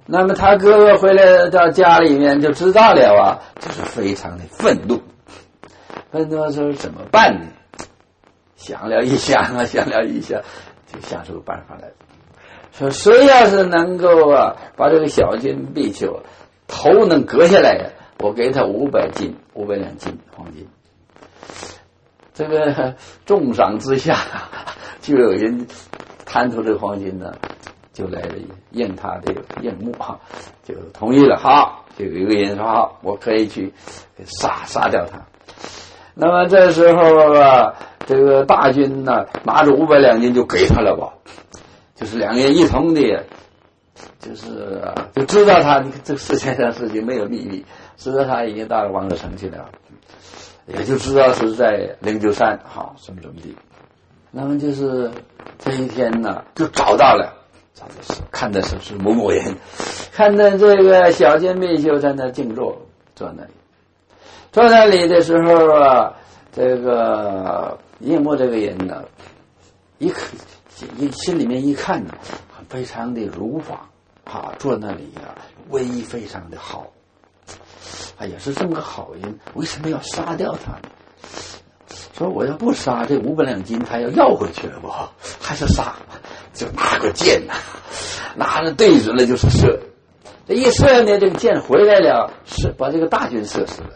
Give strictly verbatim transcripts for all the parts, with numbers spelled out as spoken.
那么他哥哥回来到家里面就知道了啊，就是非常的愤怒。愤怒说怎么办呢？想了一想啊，想了一想，就想出个办法来，说谁要是能够啊把这个小金必丘头能割下来，我给他五百斤，五百两金黄金。这个重赏之下，就有人贪图这个黄金呢，就来了应他的应募哈，就同意了。好，就有一个人说好，我可以去杀杀掉他。那么这时候啊，这个大军呢拿着五百两金就给他了吧，就是两个人一同的，就是啊，就知道他这世界上事情没有秘密，知道他已经到了王者城去了。也就知道是在灵鹫山，好，什么什么地。那么就是这一天呢，就找到了，找的是看的是是某某人，看到这个小金必丘在那静坐，坐那里，坐那里的时候啊，这个应募这个人呢，一看，一心里面一看呢，非常的如法啊，坐那里啊，威仪非常的好。哎呀，是这么个好人，为什么要杀掉他呢？说我要不杀，这五百两金他要要回去了不？还是杀？就拿个箭呐、啊，拿着对准了就是射。这一射呢，这个箭回来了，是把这个大军射死了。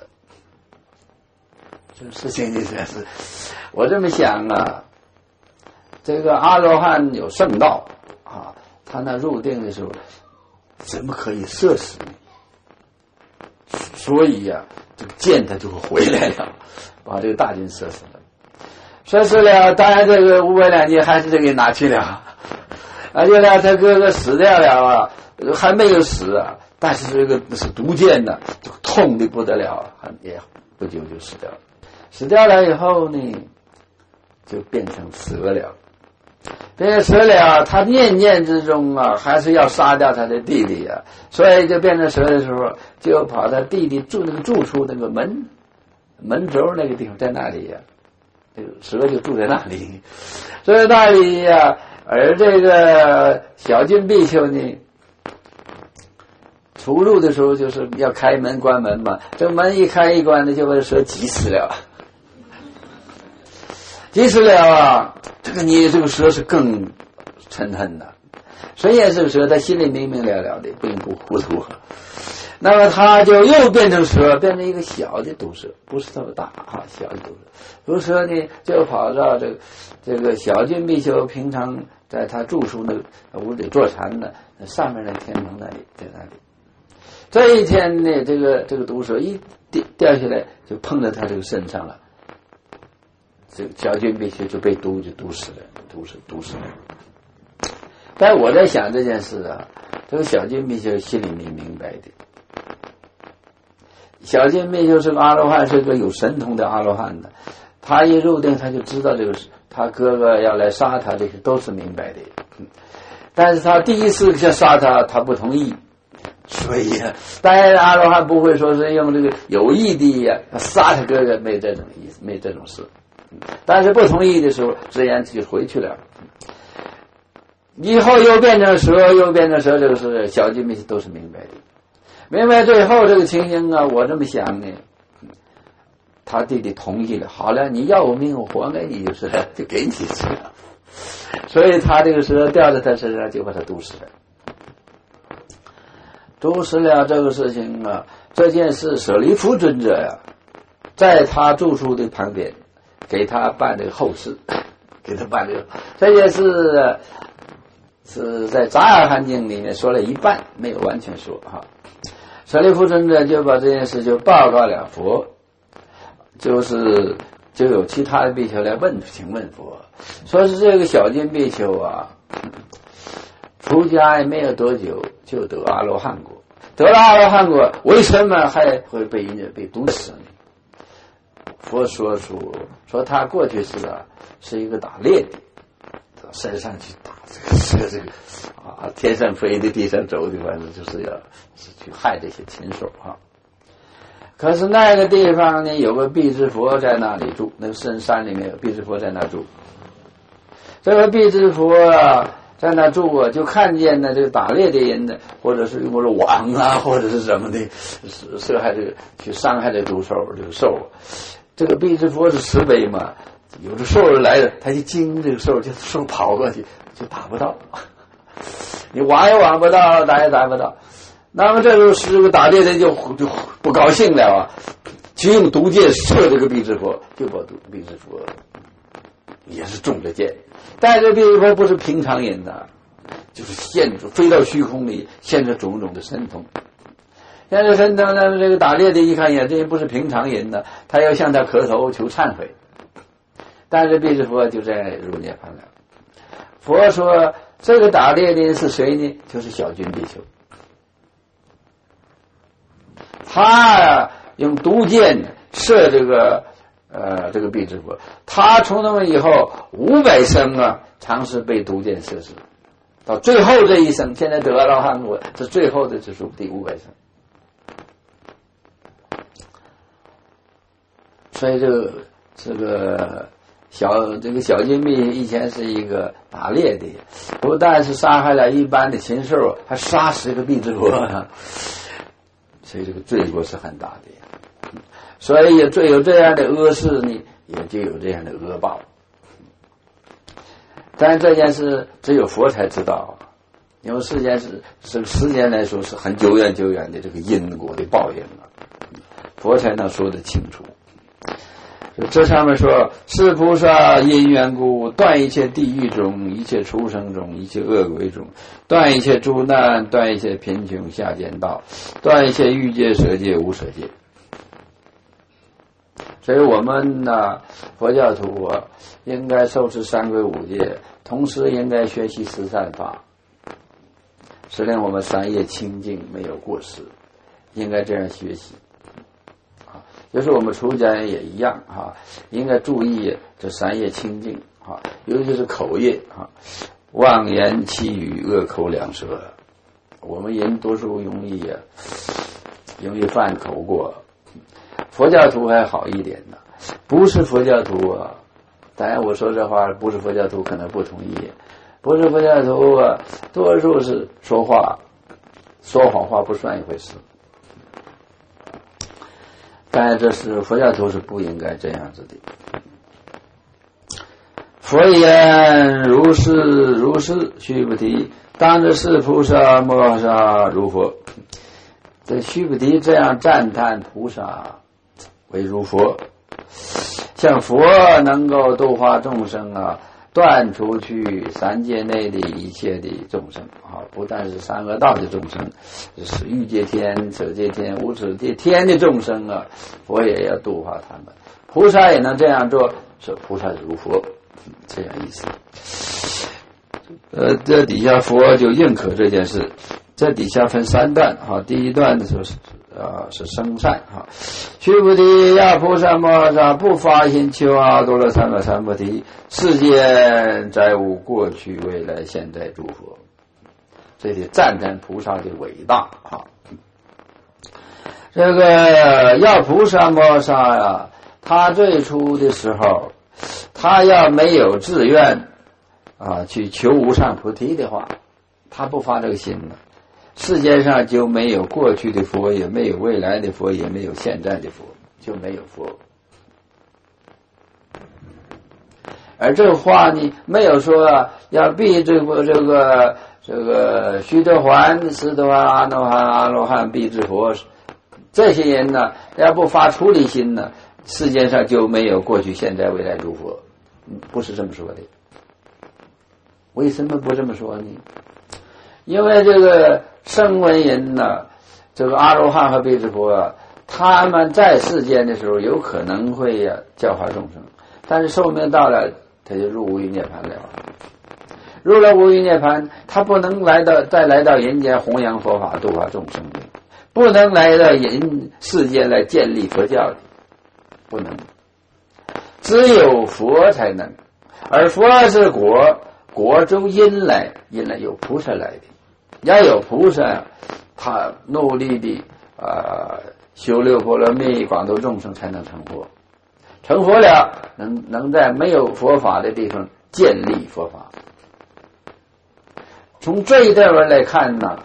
这个事情就真是，我这么想啊，这个阿罗汉有圣道啊，他那入定的时候，怎么可以射死你？所以呀、啊，这个箭他就会回来了，把这个大军射死了。射死了，当然这个五百两金还是这个拿去了，而且呢，他哥哥死掉了啊，还没有死啊，但是这个是毒箭呢，就痛的不得了，也不久就死掉了。死掉了以后呢，就变成蛇了。变成蛇了，他念念之中啊，还是要杀掉他的弟弟啊，所以就变成蛇的时候，就跑他弟弟住那个住处那个门门轴那个地方，在那里呀、啊，这个蛇就住在那里，所以那里呀、啊，而这个小金必丘呢，出入的时候就是要开门关门嘛，这门一开一关的，就把蛇急死了。急死了啊！这个你这个蛇是更嗔恨的，谁也是个蛇，他心里明明了了的，并不糊涂。那么他就又变成蛇，变成一个小的毒蛇，不是特别大啊，小的毒蛇。毒蛇呢，就跑到这个这个小金必丘平常在他住处那个屋里坐禅呢，上面的天棚那里，在那里。这一天呢，这个这个毒蛇一掉掉下来，就碰到他这个身上了。这个小金必丘就被毒就毒死了，毒死毒死了。但我在想这件事啊，这个小金必丘心里没明白的。小金必丘是个阿罗汉，是个有神通的阿罗汉的，他一入定他就知道这个他哥哥要来杀他，这些都是明白的。但是他第一次想杀他，他不同意。所以啊，当然阿罗汉不会说是用这个有意的呀、啊、杀他哥哥，没这种意思，没这种事。但是不同意的时候，自然就回去了。以后又变成蛇，又变成蛇，这个是小金必丘都是明白的。明白最后这个情形啊，我这么想呢，他弟弟同意了，好了，你要我命，我还给你就是了，就给你吃了。所以他这个蛇掉在他身上，就把他毒死了。毒死了这个事情啊，这件事舍利弗尊者呀、啊，在他住处的旁边。给他办这个后事，给他办这个，这件事是在《杂阿含经》里面说了一半，没有完全说哈。舍利弗尊者就把这件事就报告了佛，就是就有其他的比丘来问，请问佛，说是这个小金比丘啊，出家也没有多久就得阿罗汉果，得了阿罗汉果，为什么还会被人家被毒死呢？佛说出说他过去是啊是一个打猎的，到山上去打这个这个这个啊天上飞的地上走的，反正就是要是去害这些禽兽啊。可是那个地方呢，有个辟支佛在那里住，那个深山里面有辟支佛在那住。这个辟支佛啊， 在那住啊，就看见呢这个打猎的人呢，或者是用过了网啊，或者是什么的，涉害这个去伤害这毒兽这个兽。这个毕支佛是慈悲嘛，有的兽来了，他就惊这个兽，就兽跑过去就打不到，你挖也挖不到，打也打不到。那么这时候这个打猎的就就不高兴了啊，就用毒箭射这个毕支佛，就把毕支佛也是中了箭。但这毕支佛不是平常人呐，就是现出飞到虚空里，现着种种的神通。现在神通呢，这个打猎的一看呀，这人不是平常人呢，他要向他磕头求忏悔。但是毕支佛就这样入涅槃了。佛说这个打猎的人是谁呢？就是小军比丘。他用毒箭射这个呃这个毕支佛，他从那么以后五百生啊，尝试被毒箭射死，到最后这一生，现在得到汉国，这最后的指数第五百生。所以这个这个小这个小金币以前是一个打猎的，不但是杀害了一般的禽兽，还杀死一个毕支佛，所以这个罪过是很大的。所以也最有这样的恶事呢，也就有这样的恶报。但这件事只有佛才知道，因为世间是这个时间来说是很久远久远的这个因果的报应啊，佛才能说得清楚。这上面说，是菩萨因缘故，断一切地狱中，一切畜生中，一切恶鬼中，断一切诸难，断一切贫穷下贱道，断一切欲界舍界无舍界。所以我们呢，佛教徒啊，应该受持三皈五戒，同时应该学习十善法，使令我们三业清净，没有过失，应该这样学习。就是我们出家人也一样哈，应该注意这三业清净哈，尤其是口业哈，妄言绮语、恶口两舌，我们人多数容易啊，容易犯口过。佛教徒还好一点呢，不是佛教徒啊，当然我说这话不是佛教徒可能不同意，不是佛教徒啊，多数是说话说谎话不算一回事。但这是佛教徒是不应该这样子的。佛言如是如是，须菩提，当知是菩萨摩萨如佛。这须菩提这样赞叹菩萨为如佛，像佛能够度化众生啊，断除去三界内的一切的众生啊，不但是三恶道的众生，是欲界天、色界天、无始界天的众生啊，佛也要度化他们。菩萨也能这样做，是菩萨如佛，这样意思。呃，这底下佛就认可这件事。这底下分三段哈，第一段的时候是啊是生善哈，须菩提呀，菩萨摩萨不发心求阿多罗三藐三菩提，世间再无过去未来现在诸佛，这里赞叹菩萨的伟大哈。这个要菩萨摩萨呀，他最初的时候，他要没有自愿啊去求无上菩提的话，他不发这个心了。世界上就没有过去的佛，也没有未来的佛，也没有现在的佛，就没有佛。而这个话呢，没有说要逼这个这个这个须陀洹、斯陀洹、阿罗汉、阿罗汉必至佛，这些人呢，要不发出离心呢，世界上就没有过去、现在、未来诸佛，不是这么说的。为什么不这么说呢？因为这个声闻人呢，这个阿罗汉和辟支佛啊，他们在世间的时候有可能会呀、啊、教化众生，但是寿命到了，他就入无余涅槃了。入了无余涅槃，他不能来到再来到人间弘扬佛法、度化众生的，不能来到人世间来建立佛教的，不能。只有佛才能，而佛是果，果中因来，因来有菩萨来的。要有菩萨，他努力的啊、呃、修六波罗蜜，广度众生，才能成佛。成佛了，能能在没有佛法的地方建立佛法。 从这一点来看呢，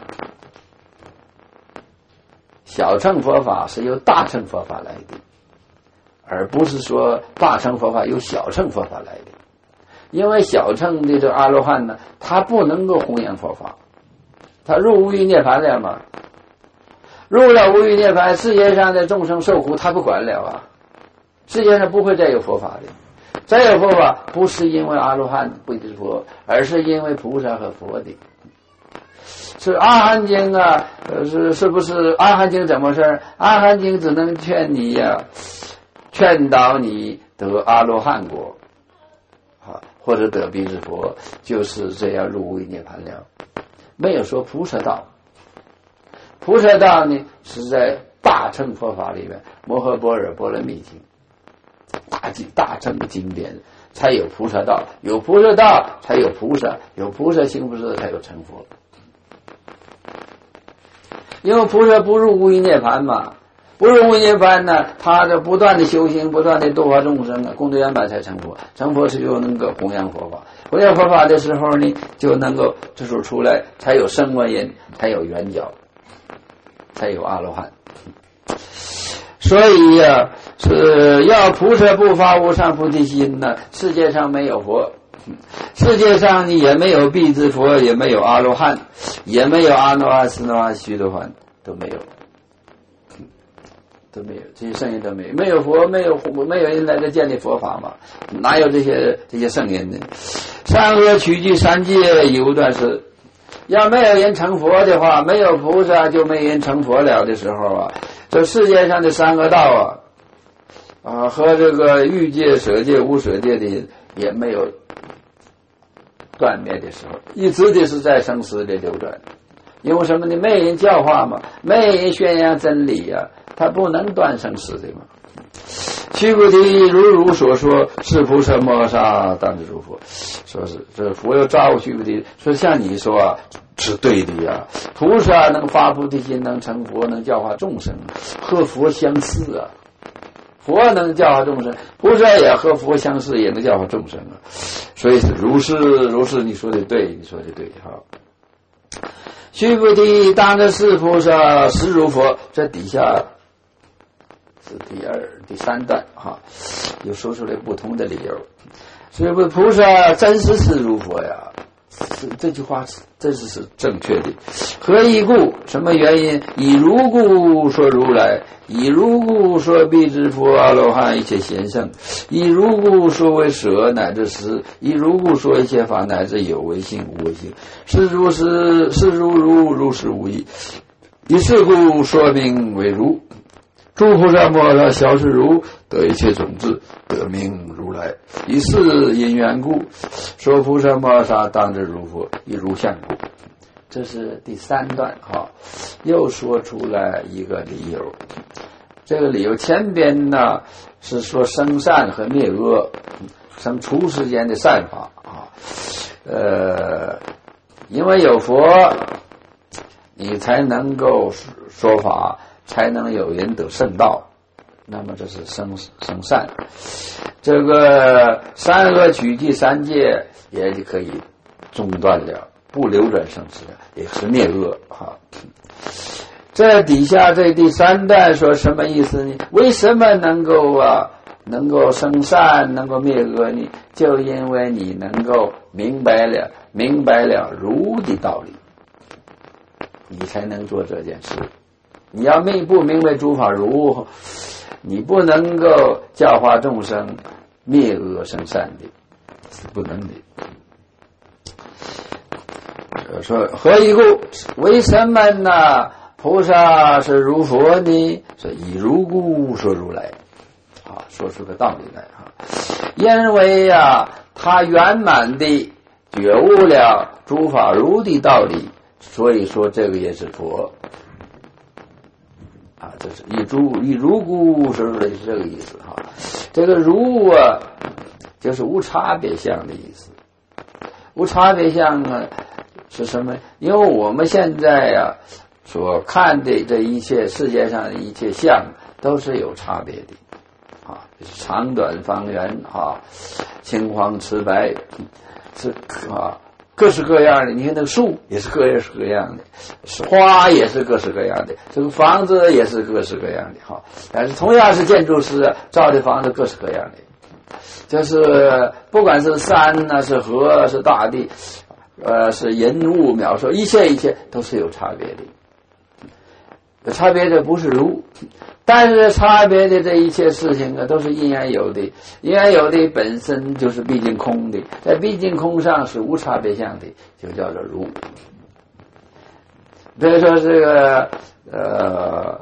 小乘佛法是由大乘佛法来的，而不是说大乘佛法由小乘佛法来的。因为小乘的这阿罗汉呢，他不能够弘扬佛法，他入无余涅槃了嘛，入了无余涅槃，世界上的众生受苦他不管了啊，世界上不会再有佛法的。再有佛法不是因为阿罗汉不是佛，而是因为菩萨和佛的。是阿含经啊，是是不是阿含经怎么事？阿含经只能劝你呀、啊，劝导你得阿罗汉果啊，或者得辟支佛，就是这样入无余涅槃了。没有说菩萨道，菩萨道呢是在大乘佛法里面，摩诃般若波罗蜜经。大经大乘的经典才有菩萨道，有菩萨道才有菩萨，有菩萨行菩萨才有成佛。因为菩萨不入无余涅槃嘛，不入无余涅槃呢，他的不断的修行，不断的度化众生啊，功德圆满才成佛。成佛是就能够弘扬佛法，弘扬佛法的时候呢，就能够这时候出来，才有声闻人，才有圆觉，才有阿罗汉。所以呀、啊，是要菩萨不发无上菩提心呢，世界上没有佛，世界上你也没有辟支佛，也没有阿罗汉，也没有阿耨阿斯那阿须多洹，都没有，都没有，这些圣人都没有，没有佛，没有没有人来这建立佛法嘛，哪有这些这些圣人呢？三恶趣具三界有段是，要没有人成佛的话，没有菩萨就没人成佛了的时候啊。这世界上的三个道啊，啊和这个欲界、舍界、无舍界的也没有断灭的时候，一直的是在生死里流转。因为什么呢？没人教化嘛，没人宣扬真理呀、啊，他不能断生死的嘛。须菩提，如如所说，是菩萨摩诃萨当知诸佛。说是这佛又照须菩提说，像你说啊，是对的呀。菩萨能发菩提心，能成佛，能教化众生，和佛相似啊。佛能教化众生，菩萨也和佛相似，也能教化众生啊。所以是如是如是，你说的对，你说的对哈。须菩提，当知是菩萨实如佛。这底下是第二、第三段哈，又说出来不同的理由。所以菩萨真实是如佛呀，这句话真是是正确的。何以故？什么原因？以如故说如来，以如故说辟支佛、阿罗汉一切贤圣，以如故说为舍乃至实，以如故说一切法乃至有为性无为性，是如是是如如如是无异。以是故说名为如。诸菩萨摩诃萨小是如，得一切种子，得名如来。以是因缘故，说菩萨摩诃萨当知如佛，以如相故。这是第三段哈，又说出来一个理由。这个理由前边呢是说生善和灭恶，生除世间的善法啊。呃，因为有佛，你才能够说法。才能有人得圣道，那么这是生生善。这个三恶趣具三界也就可以中断了，不流转生死了，也是灭恶哈。这底下这第三段说什么意思呢？为什么能够啊能够生善，能够灭恶呢？就因为你能够明白了明白了如的道理，你才能做这件事。你要明不明白诸法如，你不能够教化众生灭恶生善的，是不能的。说何以故？为什么呢？菩萨是如佛呢？说以如故说如来，啊，说出个道理来哈。因为啊，他圆满地觉悟了诸法如的道理，所以说这个也是佛。啊，这是以如以如故说出来是这个意思哈。这个如啊，就是无差别相的意思。无差别相啊是什么？因为我们现在呀、啊、所看的这一切世界上的一切相都是有差别的啊，长短方圆啊，青黄赤白是啊， 各式各样的，你看那个树也是各式各样的，花也是各式各样的，这个房子也是各式各样的哈。但是同样是建筑师造的房子各式各样的，就是不管是山呢、啊，是河，是大地，呃，是人物描述，一切一切都是有差别的。有差别的不是如，但是差别的这一切事情啊，都是因缘有的，因缘有的本身就是毕竟空的，在毕竟空上是无差别相的，就叫做如。比如说这个呃，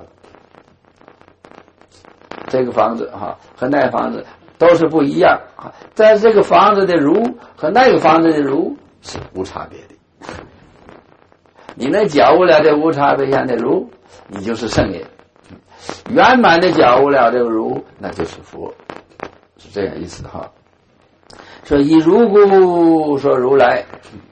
这个房子哈和那个房子都是不一样啊，但是这个房子的如和那个房子的如是无差别的。你能觉悟了这无差别相的如，你就是圣人；圆满的觉悟了这个如，那就是佛，是这样意思哈。说以如故说如来，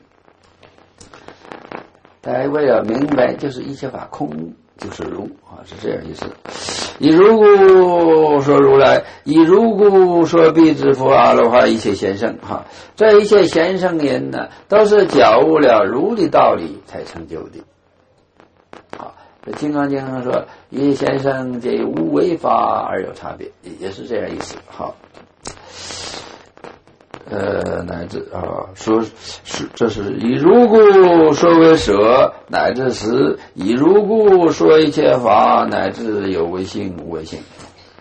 大家为了明白，就是一切法空就是如啊，是这样意思。以如故说如来，以如故说辟支佛阿罗汉一切贤圣哈，这一切贤圣人呢，都是觉悟了如的道理才成就的。好，这《金刚经》上说，一切贤圣皆无为法而有差别，也是这样意思。好。呃，乃至啊，说是这是以如故说为舍，乃至实；以如故说一切法，乃至有为性无为性。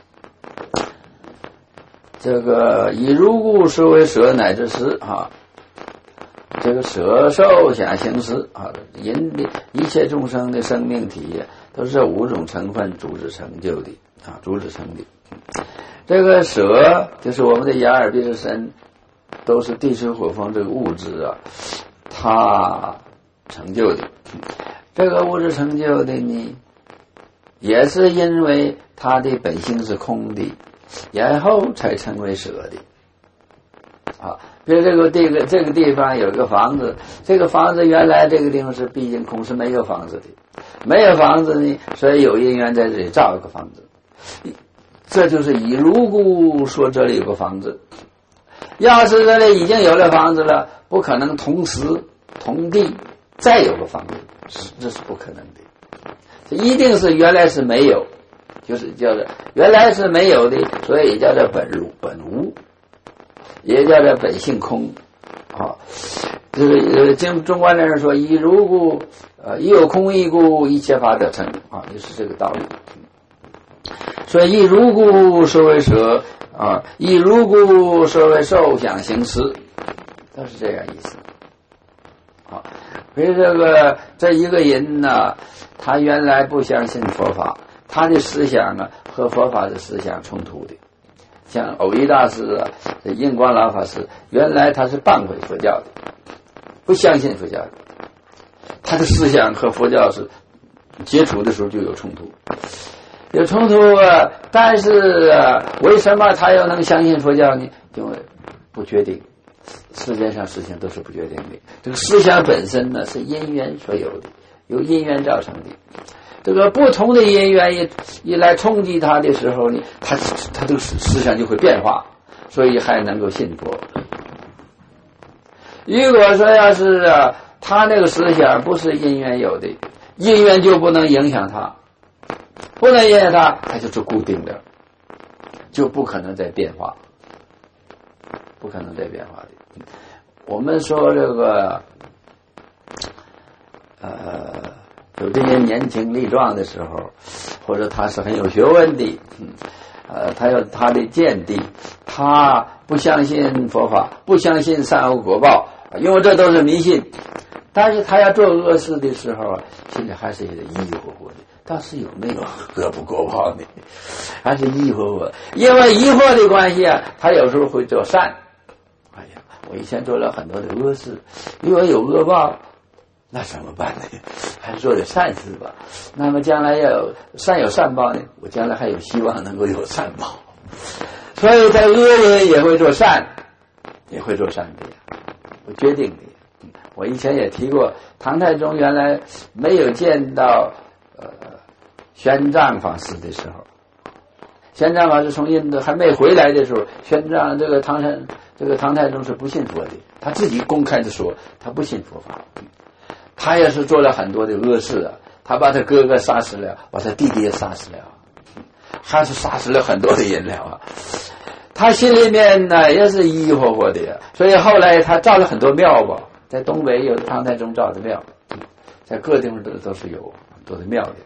这个以如故说为舍，乃至实啊，这个舍受想行识啊，人的一切众生的生命体都是五种成分组织成就的啊，组织成的。这个舍就是我们的眼耳鼻舌身。都是地水火风这个物质啊，它成就的。这个物质成就的呢，也是因为它的本性是空的，然后才成为舍的。啊，比如这个这个这个地方有个房子，这个房子原来这个地方是毕竟空，是没有房子的，没有房子呢，所以有因缘在这里造一个房子。这就是以如故说这里有个房子。要是这里已经有了房子了，不可能同时同地再有个房子，这是不可能的。这一定是原来是没有，就是叫做原来是没有的，所以叫做本如本无，也叫做本性空。啊，这个经中观的人说，以如故，呃，以有空义故，一切法得成啊，就是这个道理。所以以如故说为舍。啊，以如故说为受想行识，都是这样意思。好，所以这个这一个人呢，他原来不相信佛法，他的思想呢和佛法的思想冲突的。像藕益大师啊，这印光老法师，原来他是谤毁佛教的，不相信佛教的，他的思想和佛教是接触的时候就有冲突。有冲突啊，但是啊，为什么他又能相信佛教呢？因为不决定，世界上事情都是不决定的。这个思想本身呢是因缘所有的，由因缘造成的。这个不同的因缘一一来冲击他的时候呢，他他这个思想就会变化，所以还能够信佛。如果说要是啊，他那个思想不是因缘有的，因缘就不能影响他。不能影响它，它就是固定的，就不可能再变化，不可能再变化的。我们说这个，呃，有这些年轻力壮的时候，或者他是很有学问的，嗯，呃，他有他的见地，他不相信佛法，不相信善恶果报，因为这都是迷信。但是他要做恶事的时候，心里还是有点疑疑惑惑的。但是有没有恶不果报呢？还是疑惑惑，因为疑惑的关系啊，他有时候会做善。哎呀，我以前做了很多的恶事，如果有恶报，那怎么办呢？还是做点善事吧。那么将来要有善有善报呢，我将来还有希望能够有善报。所以在恶人也会做善，也会做善的呀，不决定的。我以前也提过，唐太宗原来没有见到呃玄奘法师的时候，玄奘法师从印度还没回来的时候，玄奘这个唐僧这个唐太宗是不信佛的，他自己公开的说他不信佛法，他也是做了很多的恶事啊，他把他哥哥杀死了，把他弟弟也杀死了，还是杀死了很多的人了啊。他心里面呢也是疑疑惑惑的，所以后来他造了很多庙吧，在东北有唐太宗造的庙，在各地方都都是有很多的庙的。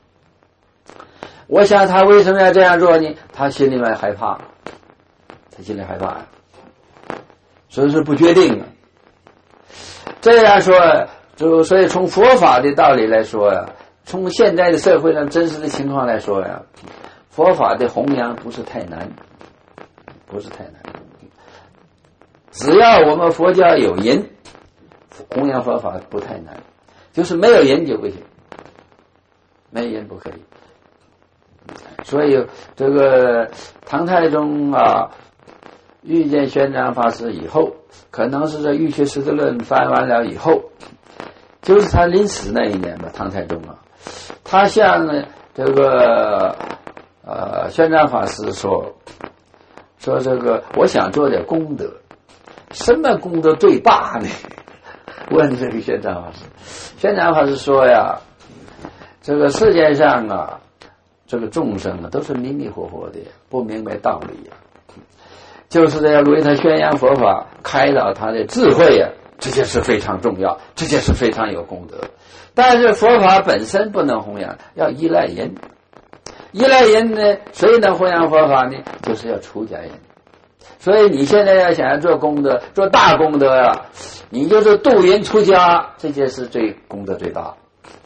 我想他为什么要这样做呢？他心里面害怕，他心里害怕，所以说不决定。这样说，就所以从佛法的道理来说呀，从现在的社会上真实的情况来说呀，佛法的弘扬不是太难，不是太难。只要我们佛教有人，弘扬佛法不太难，就是没有人就不行，没有人不可以。所以这个唐太宗啊遇见玄奘法师以后，可能是在《玉学识字论》翻完了以后，就是他临死那一年吧，唐太宗啊，他向这个呃玄奘法师说说这个我想做点功德，什么功德最大呢？问这个玄奘法师，玄奘法师说呀，这个世界上啊，这个众生啊都是迷迷糊糊的，不明白道理呀、啊，就是要为他宣扬佛法，开导他的智慧呀、啊，这件事非常重要，这件事非常有功德。但是佛法本身不能弘扬，要依赖人，依赖人呢，谁能弘扬佛法呢？就是要出家人。所以你现在要想要做功德，做大功德啊，你就是度人出家，这件事最功德最大。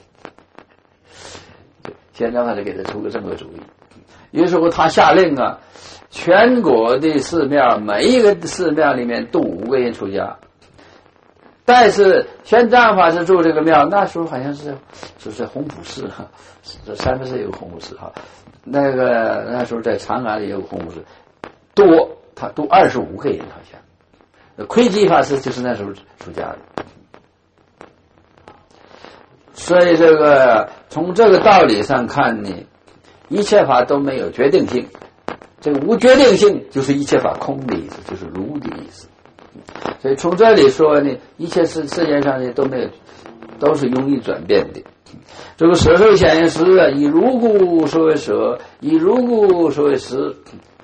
玄奘法师给他出个这么个主意，于是乎他下令啊，全国的寺庙每一个寺庙里面度五个人出家。但是玄奘法师住这个庙，那时候好像是就是弘普寺哈，这三藩市有个弘普寺哈，那个那时候在长安里有个弘普寺，多他度二十五个人好像。窥基法师就是那时候出家的。所以这个从这个道理上看呢，一切法都没有决定性，这个无决定性就是一切法空的意思，就是如的意思。所以从这里说呢，一切世世界上呢都没有，都是容易转变的。这个舍受显现实啊，以如故说为舍，以如故说为实。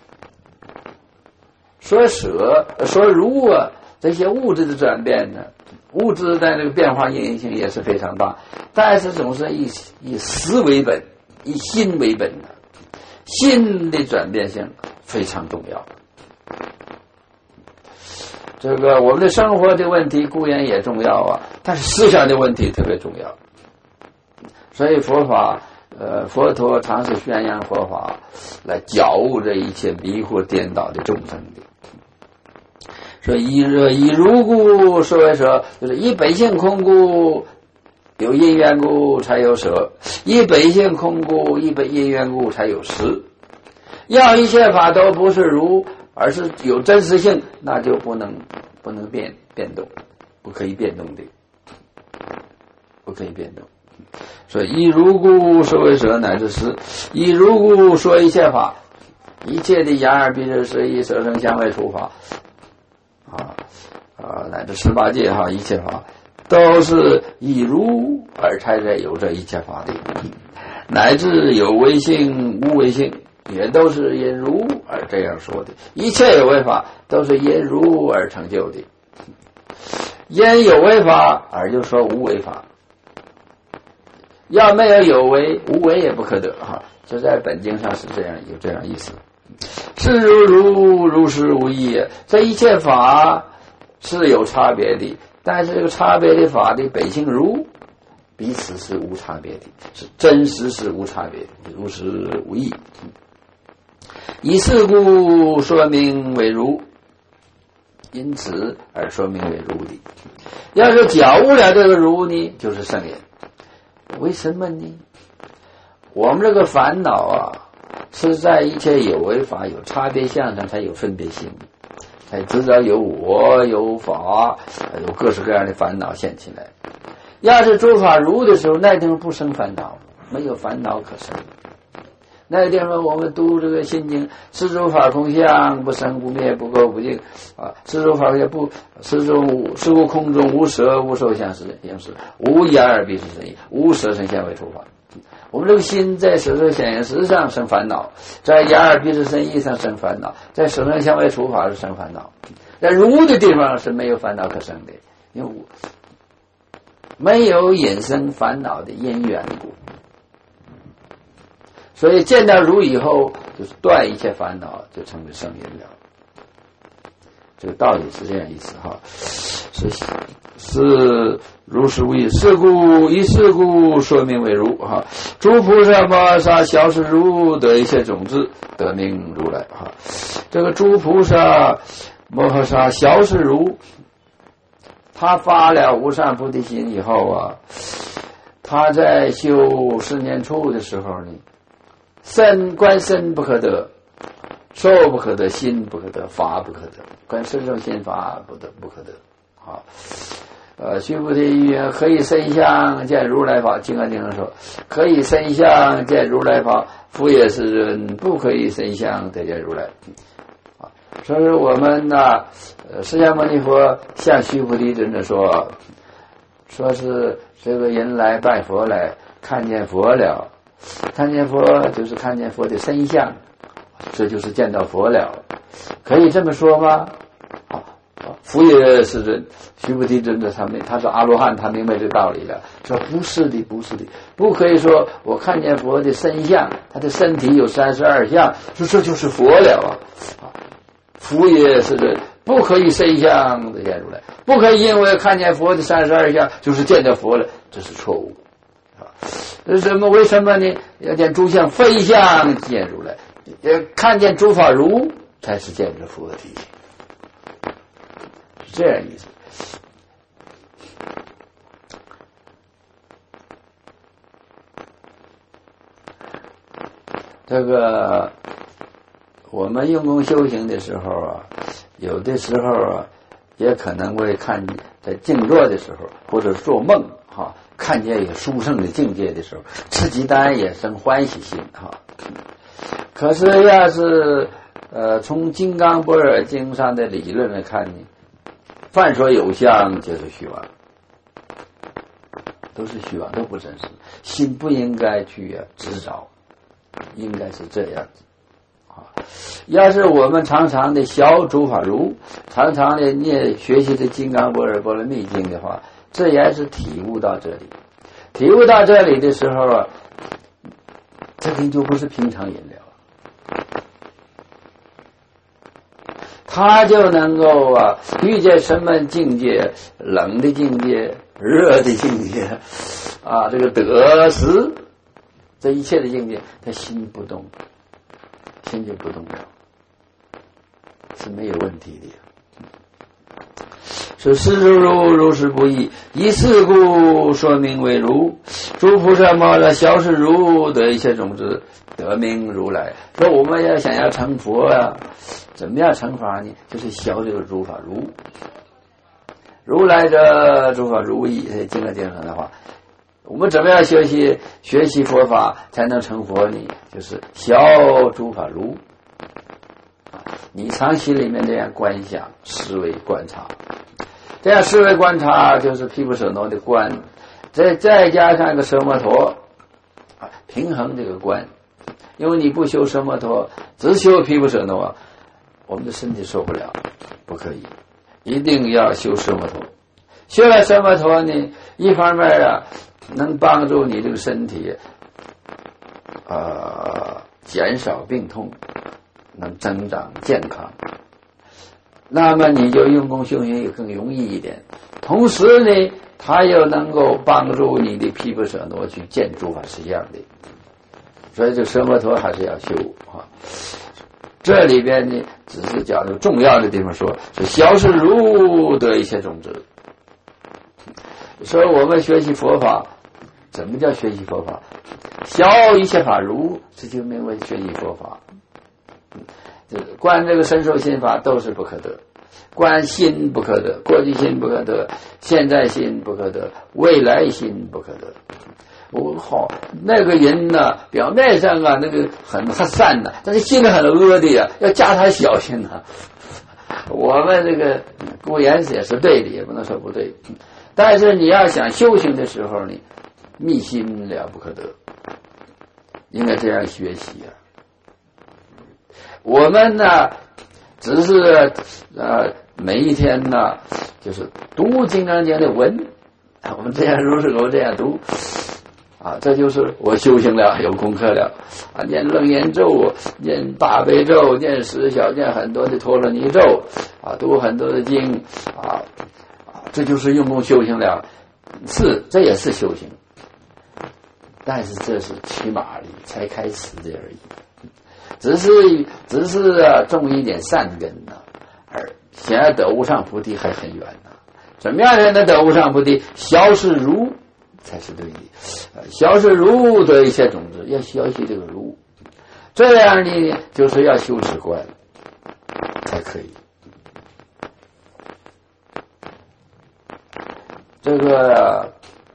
说舍说如啊，这些物质的转变呢，物质在这个变化因性也是非常大，但是总是以以实为本，以心为本的，心的转变性非常重要。这个我们的生活的问题固然也重要啊，但是思想的问题特别重要。所以佛法呃，佛陀常是宣扬佛法来觉悟这一切迷惑颠倒的众生的。说以以如故说为舍，就是以本性空故，有因缘故才有舍；以本性空故，以本因缘故才有实。要一切法都不是如，而是有真实性，那就不能不能变变动，不可以变动的，不可以变动。所以以如故说为舍，乃至实；以如故说一切法，一切的眼耳鼻舌身意色声香味触法啊啊，乃至十八界哈，一切法都是以如而才在有这一切法的，乃至有为性无为性，也都是因如而这样说的。一切有为法都是因如而成就的，因有为法而就说无为法。要没有有为，无为也不可得哈，这在本经上是这样，有这样意思。是如如如是无异，这一切法是有差别的，但是这个差别的法的本性如彼此是无差别的，是真实是无差别的，如是无异。以是故说明为如，因此而说明为如的。要是觉悟了这个如呢，就是圣人。为什么呢？我们这个烦恼啊，是在一切有为法有差别相上才有分别心，才知道有我有法，有各式各样的烦恼现起来。要是诸法如的时候，那地方不生烦恼，没有烦恼可生。 那个地方我们读这个心经，四诸法空相，不生不灭，不垢不净啊，四诸法空相不四诸事物空中无色无受想识应识，无眼耳鼻舌身意，无色声香味触法。我们这个心在色受想行识上生烦恼，在眼耳鼻舌身意上生烦恼，在色声香味触法是生烦恼，在如的地方是没有烦恼可生的，因为没有引生烦恼的因缘故。所以见到如以后，就是断一切烦恼，就成为圣因了。这个道理是这样意思哈，是是如是无异，是故以是故说明为如哈。诸菩萨摩萨小是如得一切种子，得名如来哈。这个诸菩萨摩萨小是如，他发了无上菩提心以后啊，他在修十年处的时候呢，身观身不可得，受不可得，心不可得，法不可得，观身受心法不得不可得。好，呃，须菩提云：可以身相见如来法。金刚经上说，可以身相见如来法，复也是人不可以身相得见如来。啊，所以我们呢，呃，释迦牟尼佛向须菩提尊者说，说是这个人来拜佛来，看见佛了。看见佛就是看见佛的身相，这就是见到佛了，可以这么说吗？啊，佛也是人，须菩提尊者他明，他是阿罗汉，他明白这个道理了，说不是的，不是的，不可以说我看见佛的身相，他的身体有三十二相，说这就是佛了啊！啊，佛也是人，不可以身相的见如来，不可以因为看见佛的三十二相就是见到佛了，这是错误。什么？为什么呢？要见诸相非相见如来，呃，看见诸法如才是见着佛体，是这样意思。这个我们用功修行的时候啊，有的时候啊，也可能会看在静坐的时候，或者做梦哈。看见有殊胜的境界的时候，自己当然也生欢喜心哈。可是要是呃从金刚般若经上的理论来看呢，凡所有相就是虚妄，都是虚妄，都不真实。心不应该去啊执着，应该是这样子啊。要是我们常常的小诸法如，常常的念学习的金刚般若波罗蜜经的话，这也是体悟到这里，体悟到这里的时候啊，这个就不是平常饮料，他就能够啊遇见什么境界，冷的境界，热的境界啊，这个得失，这一切的境界，他心不动，心就不动了，是没有问题的。是是如如如是不异，以是故说明为如。诸菩萨摩萨小是如得一切种子，得名如来。说我们要想要成佛啊，怎么样成法呢？就是小这个诸法如，如来者诸法如意。经常经常的话，我们怎么样学习学习佛法才能成佛呢？就是小诸法如。你常心里面这样观想、思维、观察。这样思维观察就是毗婆舍那的观，再再加上一个奢摩陀啊，平衡这个观。因为你不修奢摩陀，只修毗婆舍那，我们的身体受不了，不可以，一定要修奢摩陀。修了奢摩陀呢，一方面啊，能帮助你这个身体呃减少病痛，能增长健康。那么你就用功修行也更容易一点，同时呢，它又能够帮助你的毗婆舍那去见诸法实相的，所以这奢摩陀还是要修啊。这里边呢，只是讲究重要的地方说，是小是如得一切种子。所以我们学习佛法，怎么叫学习佛法？小一切法如，这就名为学习佛法。观这个身受心法都是不可得，观心不可得，过去心不可得，现在心不可得，未来心不可得。 我好那个人呢，表面上啊那个很很善的，但是心里很恶的呀，要加他小心呐、啊。我们这个固然也是对的，也不能说不对。但是你要想修行的时候呢，密心了不可得，应该这样学习啊。我们呢，只是呃每一天呢，就是读《金刚经》的文，我们这样如是我这样读。啊，这就是我修行了，有功课了啊！念楞严咒，念大悲咒，念十小，念很多的陀罗尼咒啊，读很多的经啊啊，这就是用功修行了。是，这也是修行，但是这是起码的，才开始的而已。只是只是啊，种一点善根呢、啊，而想要得无上菩提还很远呢、啊。怎么样才能得无上菩提？消是如。才是对的，消是如得一切种子，要消息这个如，这样呢，就是要修止观才可以。这个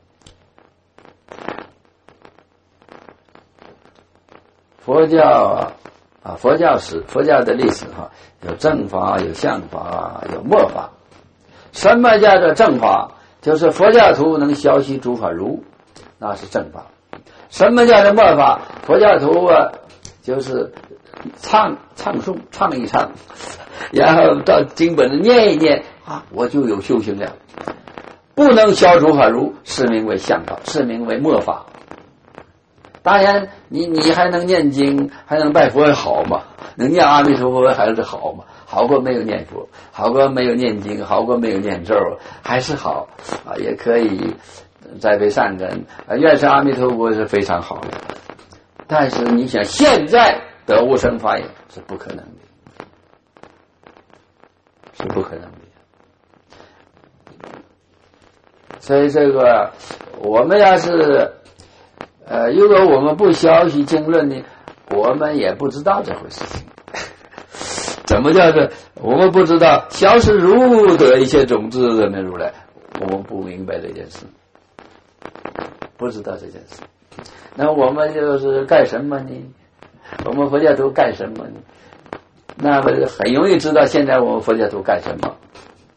佛教啊，佛教史，佛教的历史哈、啊，有正法，有相法，有末法。什么叫做正法？就是佛教徒能消息诸法如，那是正法。什么叫做末法？佛教徒啊，就是唱唱诵唱一唱，然后到经本念一念啊，我就有修行了。不能消诸法如，是名为相法，是名为末法。当然，你你还能念经，还能拜佛好嘛？能念阿弥陀佛还是好嘛？好过没有念佛，好过没有念经，好过没有念咒，还是好啊，也可以栽培善根啊。愿是阿弥陀佛是非常好的，但是你想现在得无生法眼是不可能的，是不可能的。所以这个我们要是呃，如果我们不消息经论呢，我们也不知道这回事情。怎么叫做我们不知道消是如得一切种子人的如来，我们不明白这件事，不知道这件事。那我们就是干什么呢？我们佛教徒干什么呢？那么很容易知道现在我们佛教徒干什么。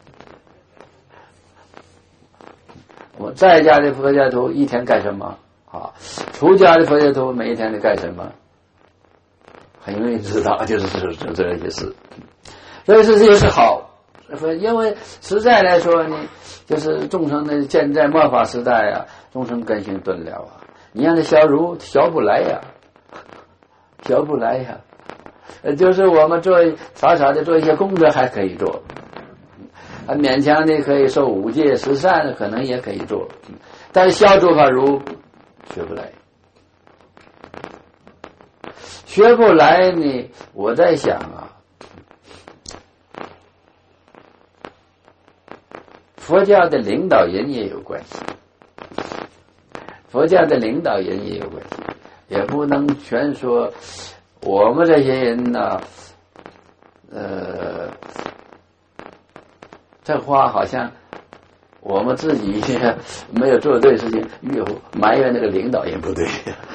我们在家的佛教徒一天干什么啊？出家的佛教徒每一天都干什么？很容易知道，就是这这些事。所以这就是好，因为实在来说呢，就是众生的现在末法时代啊，众生根性钝了啊，你让他消如消不来呀、啊，消不来呀、啊。就是我们做少少的做一些功德还可以做，啊，勉强的可以受五戒十善，可能也可以做，但是消诸法如学不来。学不来呢，我在想啊，佛教的领导人也有关系，佛教的领导人也有关系，也不能全说我们这些人呢，呃，这话好像我们自己没有做对事情，越埋怨那个领导人不对。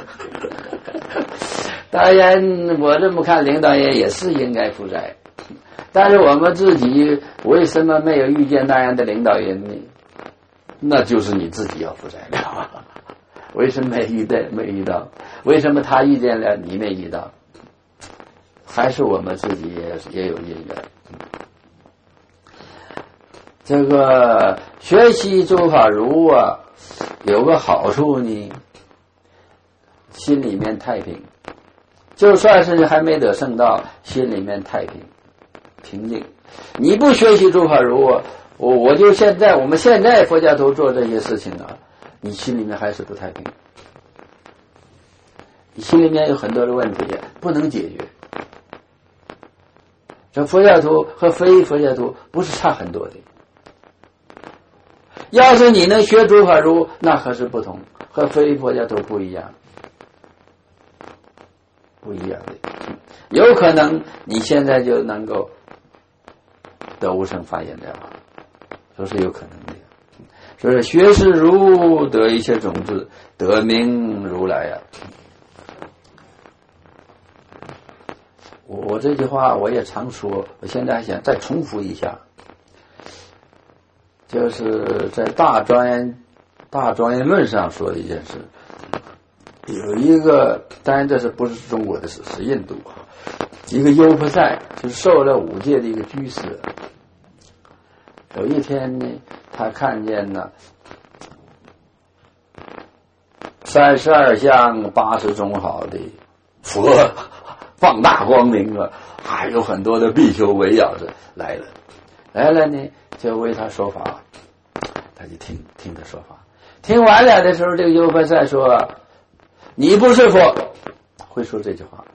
当然我这么看，领导人也是应该负债，但是我们自己为什么没有遇见那样的领导人呢？那就是你自己要负债了。为什么没遇到没遇到？为什么他遇见了你没遇到？还是我们自己也也有因缘。这个学习诸法如啊，有个好处呢，心里面太平。就算是还没得圣道，心里面太平平静。你不学习诸法如啊，我我就现在我们现在佛教徒做这些事情啊，你心里面还是不太平，你心里面有很多的问题不能解决。这佛教徒和非佛教徒不是差很多的。要是你能学诸法如，那可是不同，和非佛教徒不一样。不一样的，有可能你现在就能够得无生法眼了，这是有可能的。 所以学识如得一切种子，得名如来呀、啊。我我这句话我也常说，我现在还想再重复一下，就是在大庄严大庄严论上说的一件事。有一个，当然这是不是中国的事，是印度啊，一个优婆塞，就是受了五戒的一个居士。有一天呢，他看见了三十二相八十种好的佛，放大光明了，还有很多的比丘围绕着来了，来了呢就为他说法，他就听听他说法。听完了的时候，这个优婆塞说：“你不是佛。”会说这句话。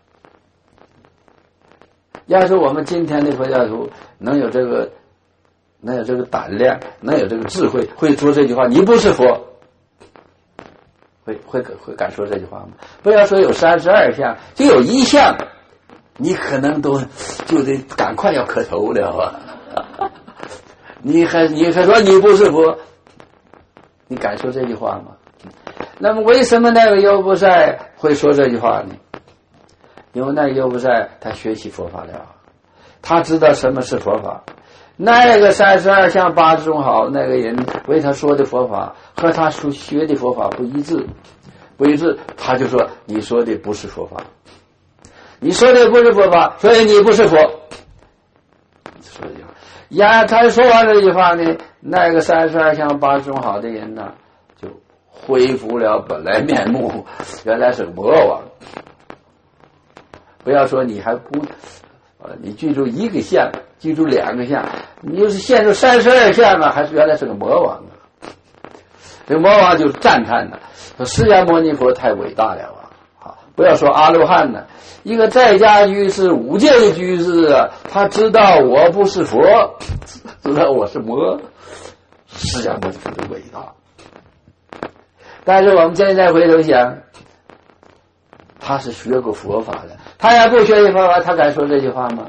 要是我们今天的佛教徒能有这个能有这个胆量，能有这个智慧，会说这句话，你不是佛，会会会敢说这句话吗？不要说有三十二相，就有一项，你可能都就得赶快要磕头了啊！你还你还说你不是佛，你敢说这句话吗？那么为什么那个优婆塞会说这句话呢？因为那个优婆塞他学习佛法了，他知道什么是佛法。那个三十二相八十种好，那个人为他说的佛法和他所学的佛法不一致，不一致，他就说你说的不是佛法，你说的不是佛法，所以你不是佛。说这句话，呀，他说完这句话呢，那个三十二相八十种好的人呢，就恢复了本来面目，原来是个魔王。不要说你还不呃，你记住一个相，记住两个相，你就是现出三十二相了，还是原来是个魔王啊？这个魔王就赞叹了，说释迦牟尼佛太伟大了啊！好，不要说阿罗汉呢，一个在家居士、五戒的居士啊，他知道我不是佛，知道我是魔，释迦牟尼佛的伟大。但是我们现在回头想，他是学过佛法的，他要不学习佛法，他敢说这句话吗？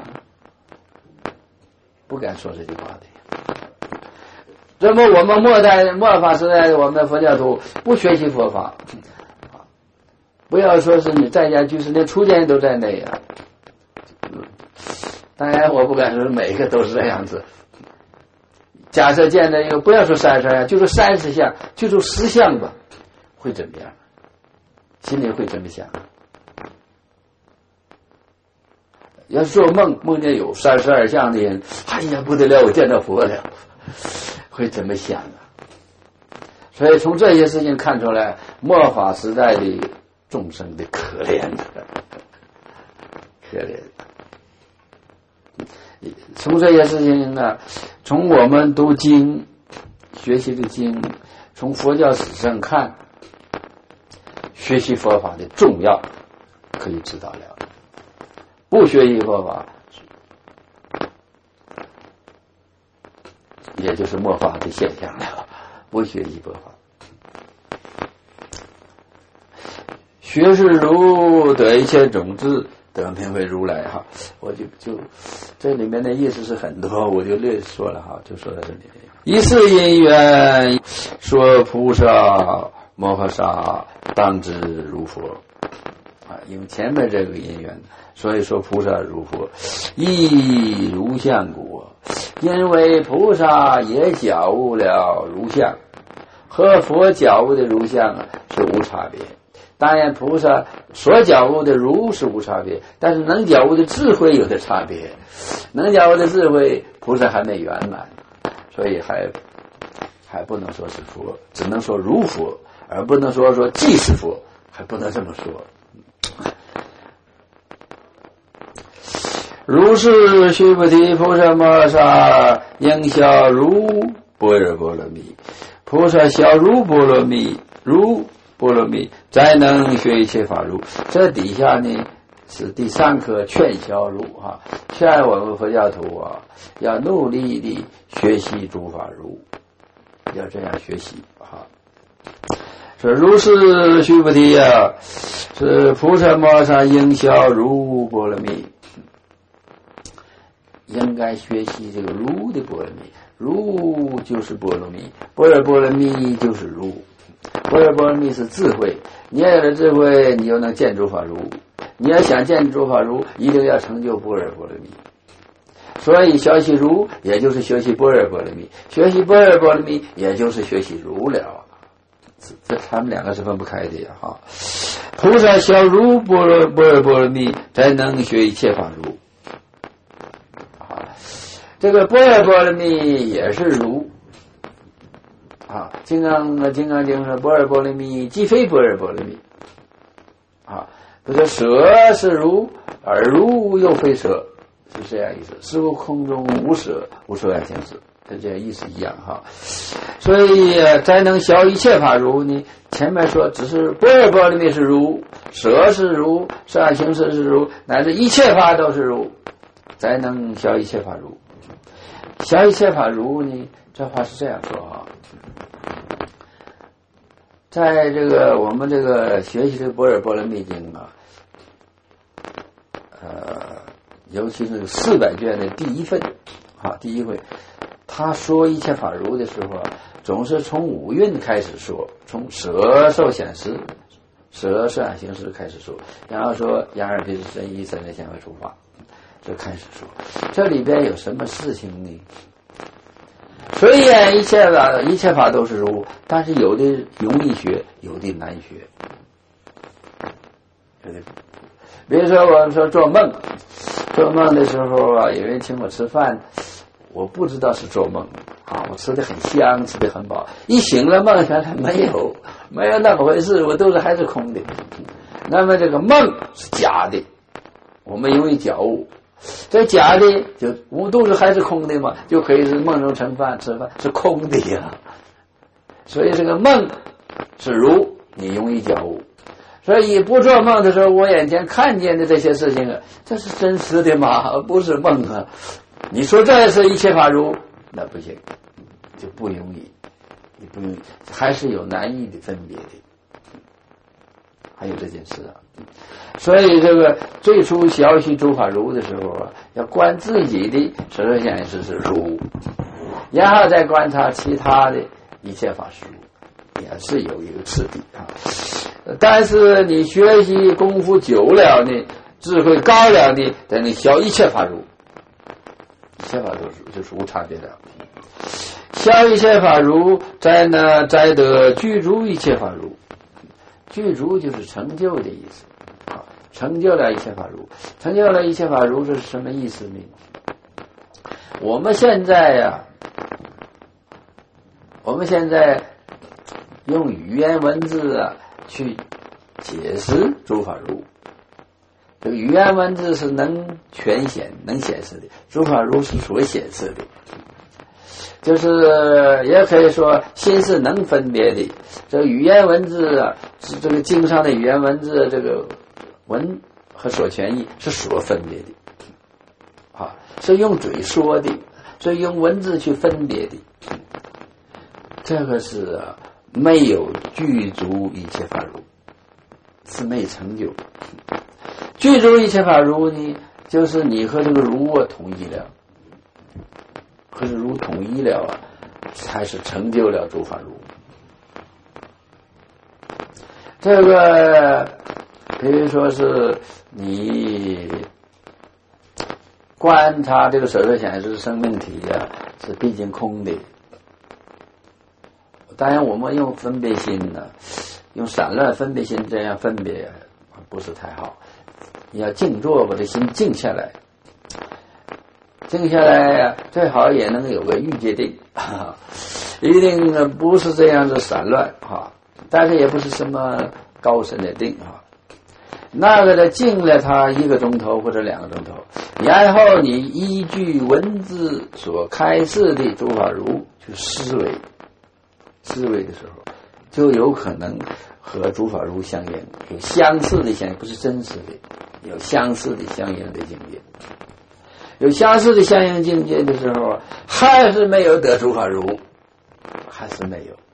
不敢说这句话的。那么我们末代末法时代，我们的佛教徒不学习佛法，不要说是你在家居士，连出家人都在内啊。当然，我不敢说每一个都是这样子。假设见的一个，不要说三十项，就说三十项，就说十项吧，会怎么样？心里会怎么想？要是做梦梦见有三十二相的人，哎呀不得了，我见到佛了，会怎么想啊？所以从这些事情看出来，末法时代的众生的可怜的，可怜。从这些事情呢，从我们读经、学习的经，从佛教史上看，学习佛法的重要，可以知道了。不学习佛法，也就是末法的现象了。不学习佛法，学是如得一切种子，得名为如来哈。我就就这里面的意思是很多，我就略说了哈，就说到这里。一世因缘，说菩萨摩诃萨当知如佛啊，因为前面这个因缘。所以说菩萨如佛，亦如相故，因为菩萨也觉悟了如相，和佛觉悟的如相啊是无差别。当然菩萨所觉悟的如是无差别，但是能觉悟的智慧有的差别，能觉悟的智慧菩萨还没圆满，所以还还不能说是佛，只能说如佛，而不能说说即是佛，还不能这么说。如是须菩提，菩萨摩诃萨应消如般若波罗蜜，菩萨消如波罗蜜，如波罗蜜，再能学一切法如。这底下呢是第三颗劝消如哈，劝我们佛教徒啊，要努力地学习诸法如，要这样学习哈。说如是须菩提啊，是菩萨摩诃萨应消如波罗蜜。应该学习这个如的波罗蜜， 如就是波罗蜜，般若波罗蜜就是如，般若波罗蜜是智慧，你要有了智慧，你就能见诸法如。你要想见诸法如，一定要成就般若波罗蜜。所以学习如，也就是学习般若波罗蜜；学习般若波罗蜜，也就是学习如了。这他们两个是分不开的呀！哈，菩萨小如般若般若波罗蜜，才能学一切法如。啊，这个般若波罗蜜也是如。啊，金刚金刚经说般若波罗蜜即非般若波罗蜜。啊，不是舍是如，而如又非舍。是这样意思，是无空中无舍，无所有形式，跟这意思一样哈。所以才能消一切法如呢。前面说只是般若波罗蜜是如，舍是如，所有形式是如，乃至一切法都是如，才能消一切法如。消一切法如呢，这话是这样说哈。在这个我们这个学习这个般若波罗蜜经啊，呃。尤其是四百卷的第一份，啊，第一回，他说一切法如的时候啊，总是从五蕴开始说，从舍受显实、舍受想行识开始说，然后说眼耳鼻舌身意三界现外诸法，这开始说，这里边有什么事情呢？虽然一切法一切法都是如，但是有的容易学，有的难学，有的，比如说我们说做梦。做梦的时候啊，有人请我吃饭，我不知道是做梦啊，我吃的很香，吃的很饱，一醒了梦原来没有，没有那么回事，我肚子还是空的。那么这个梦是假的，我们容易觉悟，这假的就我肚子还是空的嘛，就可以是梦中盛饭吃饭是空的呀。所以这个梦是如，你容易觉悟。所以不做梦的时候，我眼前看见的这些事情啊，这是真实的吗？不是梦啊！你说这是一切法如，那不行，就不容易，你不容易，还是有难易的分别的，还有这件事啊。所以这个最初学习诸法如的时候啊，要观自己的舍受想行识是如，然后再观察其他的一切法是如，也是有一个次第啊。但是你学习功夫久了呢，智慧高了呢，才能消一切法如，一切法都是就是无差别的。消一切法如，才呢才得具足一切法如。具足就是成就的意思，啊，成就了一切法如，成就了一切法如，这是什么意思呢？我们现在呀、啊，我们现在用语言文字啊。去解释诸法如，这个语言文字是能全显能显示的，诸法如是所显示的，就是也可以说心是能分别的。这个语言文字啊，是这个经上的语言文字，这个文和所权义是所分别的，啊，是用嘴说的，所以用文字去分别的，这个是啊。没有具足一切法如，是没成就。具足一切法如呢，就是你和这个如啊统一了，和这如统一了啊，才是成就了诸法如。这个比如说是你观察这个舍受想行识生命体啊，是毕竟空的。当然我们用分别心呢，用散乱分别心这样分别不是太好，你要静坐，把这心静下来，静下来最好也能有个欲界定，一定不是这样的散乱哈，但是也不是什么高深的定哈。那个的静了它一个钟头或者两个钟头，然后你依据文字所开示的诸法如去思维。思维的时候，就有可能和诸法如相应，有相似的相应，不是真实的，有相似的相应的境界。有相似的相应境界的时候，还是没有得诸法如，还是没有，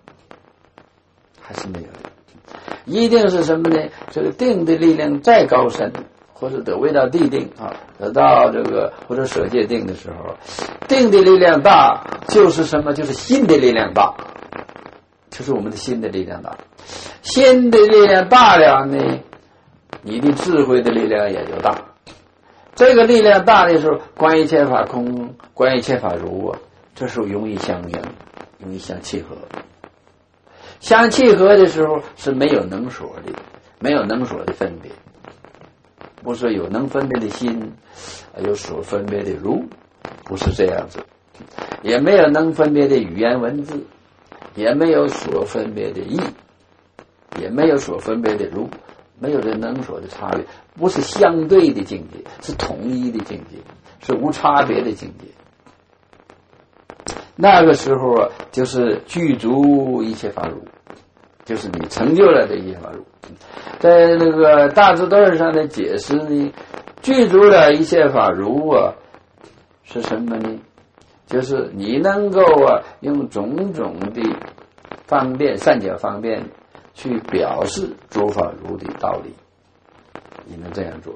还是没有的。一定是什么呢？这个定的力量再高深， 或者得未到地定啊，得到这个或者舍戒定的时候，定的力量大，就是什么？就是心的力量大，就是我们的心的力量大。心的力量大了呢，你的智慧的力量也就大。这个力量大的时候，观一切法空，观一切法如啊，这时候容易相应，容易相契合。相契合的时候是没有能所的，没有能所的分别。不是有能分别的心，有所分别的如，不是这样子，也没有能分别的语言文字，也没有所分别的意，也没有所分别的如，没有这能所的差别，不是相对的境界，是统一的境界，是无差别的境界。那个时候啊，就是具足一切法如，就是你成就了这一切法如。在那个大智度上的解释呢，具足了一切法如啊，是什么呢？就是你能够啊，用种种的方便善巧方便去表示诸法如的道理，你能这样做，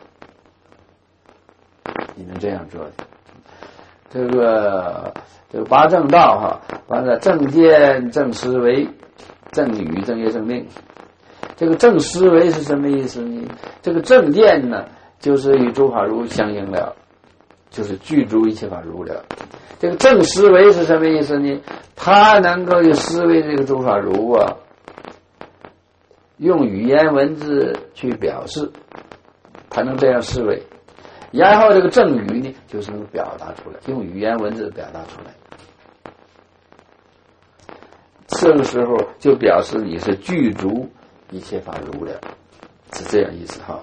你能这样做的。这个这个八正道哈，完了正见、正思维、正语、正业、正命。这个正思维是什么意思呢？这个正见呢，就是与诸法如相应了，就是具足一切法如了。这个正思维是什么意思呢？他能够有思维这个诸法如啊，用语言文字去表示，他能这样思维。然后这个正语呢，就是能表达出来，用语言文字表达出来。这个时候就表示你是具足一切法如了，是这样意思哈。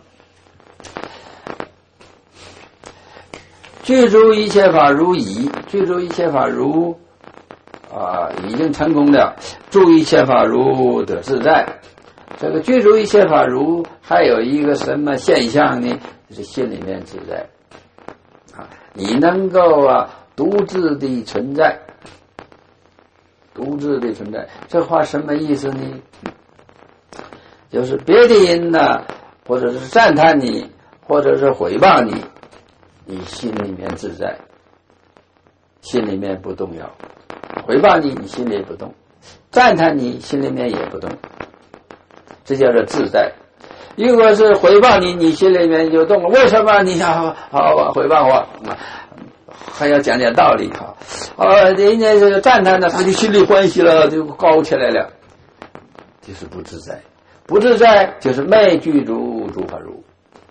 具足一切法如已，具足一切法如啊，已经成功了。住一切法如得自在。这个具足一切法如还有一个什么现象呢？就是心里面自在啊，你能够啊独自的存在，独自的存在。这话什么意思呢？就是别的人呢，或者是赞叹你，或者是诽谤你，你心里面自在，心里面不动摇。诽谤你，你心里不动；赞叹你，心里面也不动。这叫做自在。如果是诽谤你，你心里面就动了。为什么你要好诽谤我？还要讲讲道理哈。啊，人家这个赞叹呢，他就心里欢喜了，就高起来了，就是不自在。不自在就是昧具足诸法如。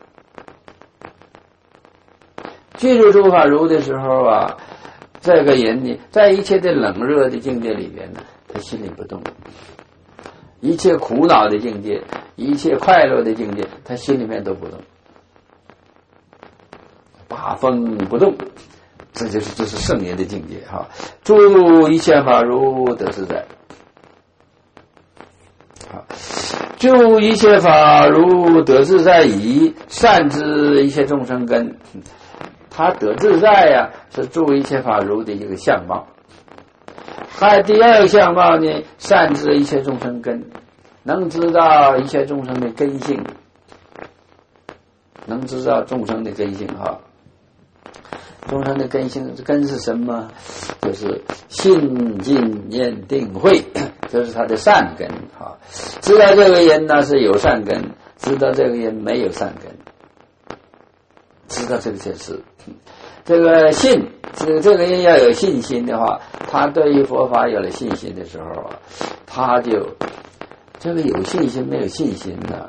具足诸法如的时候啊，这个人呢，在一切的冷热的境界里边呢，他心里不动；一切苦恼的境界，一切快乐的境界，他心里面都不动，八风不动。这就是这是圣人的境界哈。住一切法如得自在。好，住一切法如得自在矣，善知一切众生根。他得自在呀、啊，是住一切法如的一个相貌。还第二个相貌呢，善知一切众生根，能知道一切众生的根性，能知道众生的根性哈。众生的根性，根是什么？就是信尽念定慧，这是他的善根哈。知道这个人呢是有善根，知道这个人没有善根，知道这件事。这个信，这个这个人要有信心的话，他对于佛法有了信心的时候啊，他就这个有信心没有信心呢，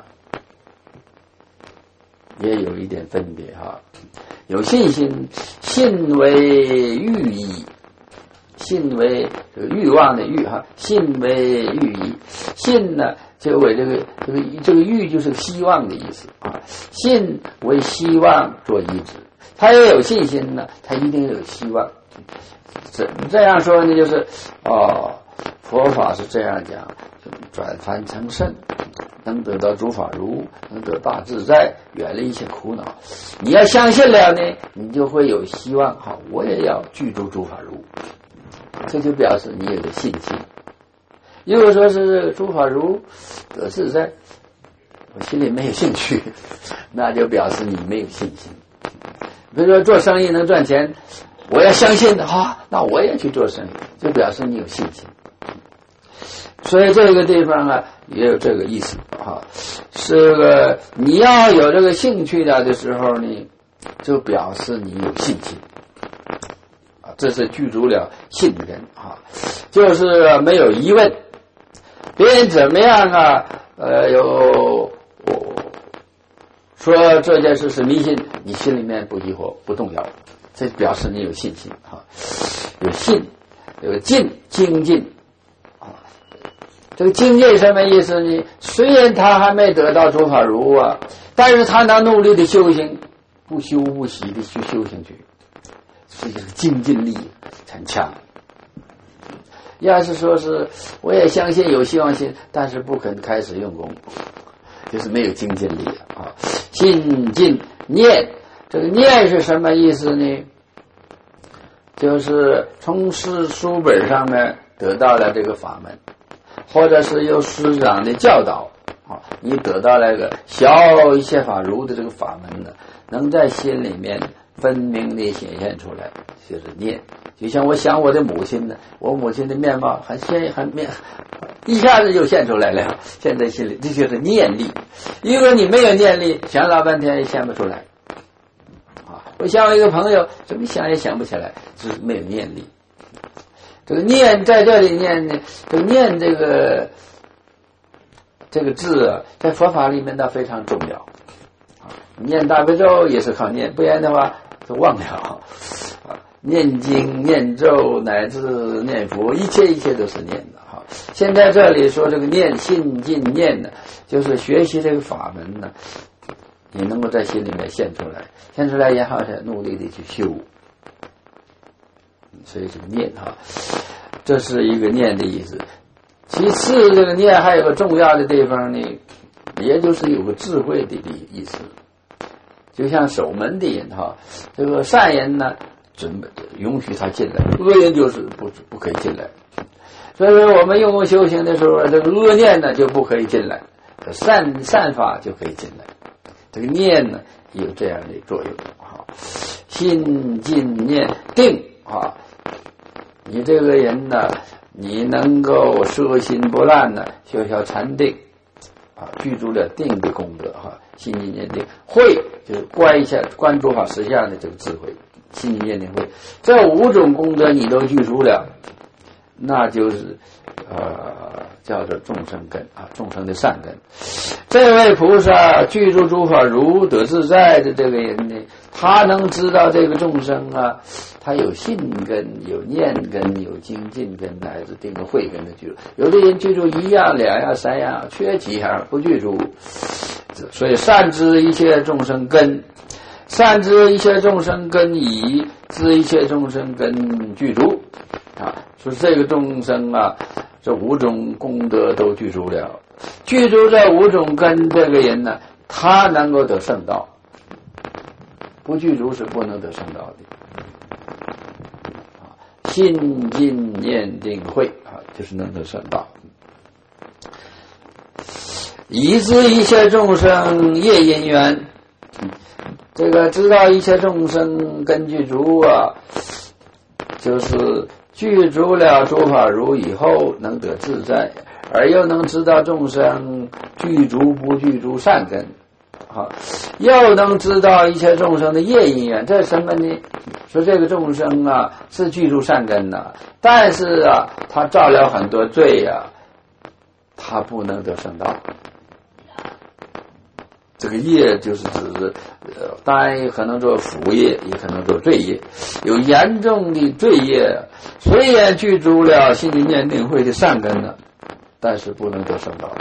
也有一点分别哈。有信心，信为欲意，信为这个欲望的欲哈，信为欲意，信呢就为这个这个这个欲就是希望的意思啊，信为希望做依止，他也有信心呢，他一定有希望。这这样说呢，就是哦，佛法是这样讲，转凡成圣，能得到诸法如，能得大自在，远离一切苦恼。你要相信了呢，你就会有希望。好，我也要具足诸法如，这就表示你有个信心。如果说是诸法如得自在，我心里没有兴趣， 那就表示你没有信心。比如说做生意能赚钱，我要相信啊，那我也去做生意，就表示你有信心。所以这个地方啊也有这个意思啊，是个你要有这个兴趣的的时候呢，就表示你有信心啊，这是具足了信根啊，就是没有疑问，别人怎么样啊，呃，有说这件事是迷信，你心里面不疑惑不动摇，这表示你有信心啊，有信，有进精进。这个精进什么意思呢？虽然他还没得到诸法如啊，但是他能努力的修行，不休不息的去修行去，所以这个精进力很强。要是说是我也相信有希望心，但是不肯开始用功，就是没有精进力啊。信进念，这个念是什么意思呢？就是从师书本上面得到了这个法门。或者是由师长的教导啊，你得到了一个小一切法如的这个法门呢，能在心里面分明的显现出来，就是念。就像我想我的母亲呢，我母亲的面貌很现很面，一下子就现出来了，现在心里这就是念力。如果你没有念力，想老半天也想不出来啊。我想我一个朋友，怎么想也想不起来，就是没有念力。这个念在这里念呢，这个念这个这个字啊，在佛法里面呢非常重要啊。念大悲咒也是靠念，不然的话就忘了啊。念经、念咒乃至念佛，一切一切都是念的哈。现在这里说这个念信进念呢，就是学习这个法门呢，你能够在心里面现出来，现出来也好是努力的去修。所以这个念哈，这是一个念的意思。其次，这个念还有个重要的地方呢，也就是有个智慧的意思。就像守门的人哈，这个善人呢，准备允许他进来，恶人就是不不可以进来。所以说，我们用功修行的时候，这个恶念呢就不可以进来，善善法就可以进来。这个念呢有这样的作用哈，心进念定啊。你这个人呢，你能够摄心不乱呢，修修禅定啊，具足了定的功德哈，心进念定，慧就是观一下观诸法实相的这个智慧，心进念定慧，这五种功德你都具足了，那就是呃叫做众生根啊，众生的善根。这位菩萨具足诸法如得自在的这个人呢，他能知道这个众生啊，他有信根、有念根、有精进根，乃至定个慧根的具足。有的人具足一样、两样、三样，缺几样不具足。所以善知一切众生根，善知一切众生根已，知一切众生根具足啊。说这个众生啊，这五种功德都具足了，具足这五种根，这个人呢，他能够得圣道。不具足是不能得圣道的。信进念定慧啊，就是能得圣道。已知一切众生业因缘，这个知道一切众生根具足啊，就是具足了诸法如以后能得自在，而又能知道众生具足不具足善根。好，又能知道一切众生的业因缘，这是什么呢？说这个众生啊是具足善根呐、啊，但是啊他造了很多罪呀、啊，他不能得圣道。这个业就是指呃，当然也可能做福业，也可能做罪业。有严重的罪业，虽然具足了心经念定慧的善根呢，但是不能得圣道。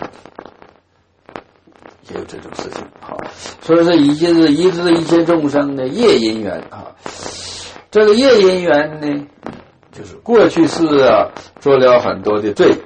也有这种事情，好，所以说一切是一知一切众生的业因缘啊。这个业因缘呢，就是过去世啊做了很多的罪，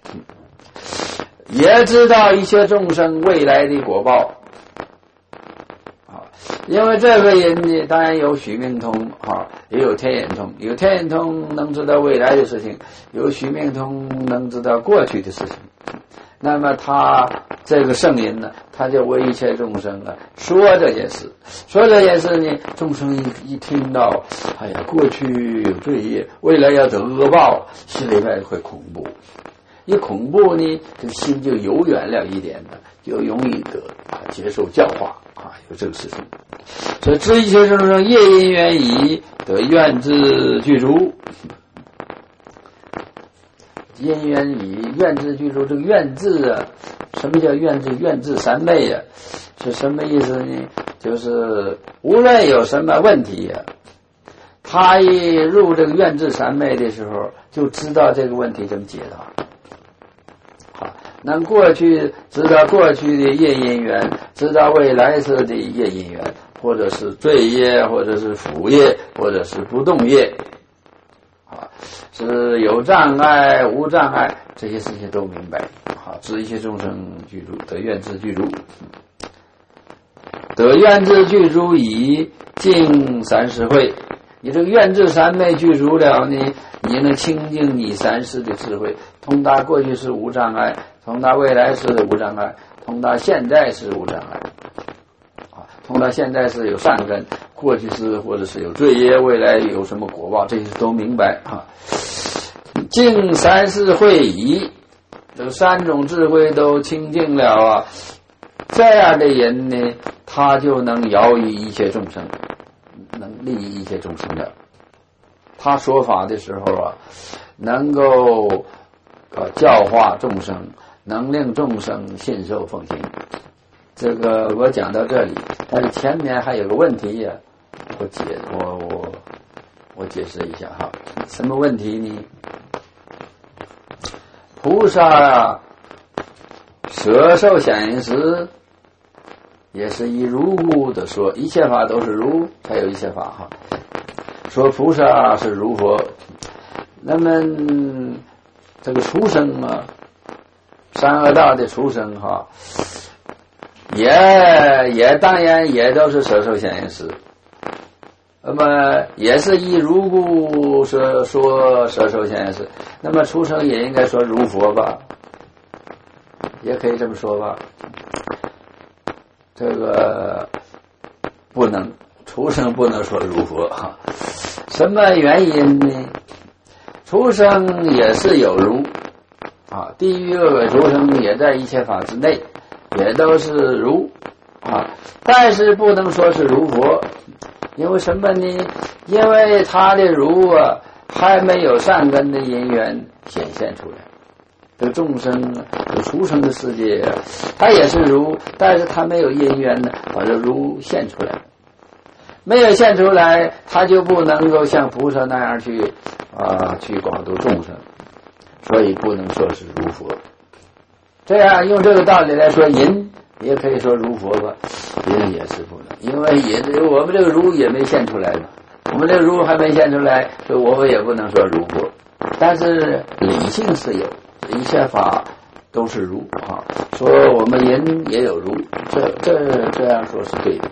也知道一切众生未来的果报啊。因为这个人呢，当然有许命通啊，也有天眼通，有天眼通能知道未来的事情，有许命通能知道过去的事情。那么他这个圣人呢，他就为一切众生啊说这件事，说这件事呢，众生一一听到，哎呀，过去有罪业，未来要得恶报，心里面会恐怖。一恐怖呢，这个心就悠远了一点的，就容易得啊接受教化啊，有这个事情。所以知一切众生业因缘已，得愿智具足。因缘已，愿智具足。这个愿智啊，什么叫愿智？愿智三昧啊，是什么意思呢？就是无论有什么问题呀、啊，他一入这个愿智三昧的时候，就知道这个问题怎么解答。好，能过去知道过去的业因缘，知道未来世的业因缘，或者是罪业，或者是福业，或者是不动业。是有障碍无障碍，这些事情都明白。好，知一切众生具足，得愿智具足。得愿智具足以净三世慧。你这个愿智三昧具足了呢，你能清净你三世的智慧，通达过去是无障碍，通达未来是无障碍，通达现在是无障碍。啊，通达现在是有善根，过去是或者是有罪业，未来有什么果报，这些都明白啊。净三世慧已，这三种智慧都清净了啊，这样的人呢，他就能饶益一切众生，能利益一切众生的。他说法的时候啊，能够呃教化众生，能令众生信受奉行。这个我讲到这里，但是前面还有个问题呀、啊，我解我我我解释一下哈，什么问题呢？菩萨舍受显应时，也是以如故的说，一切法都是如，才有一切法哈。说菩萨是如佛，那么这个畜生啊，三恶道的畜生哈，也也当然也都是舍受显应时。那么也是以如故说说舍受显应时，那么畜生也应该说如佛吧，也可以这么说吧。这个不能，畜生不能说如佛哈。什么原因呢？畜生也是有如啊，地狱恶鬼畜生也在一切法之内，也都是如啊，但是不能说是如佛。因为什么呢？因为他的如啊，还没有善根的因缘显现出来。这个众生啊，有畜生的世界，他也是如，但是他没有因缘呢，把这如现出来。没有现出来，他就不能够像菩萨那样去啊去广度众生，所以不能说是如佛。这样用这个道理来说，淫也可以说如佛吧，淫也是不能，因为也我们这个如也没现出来嘛，我们这个如还没现出来，所以我们也不能说如佛。但是理性是有，一切法都是如啊，说我们人也有如，这这这样说是对的。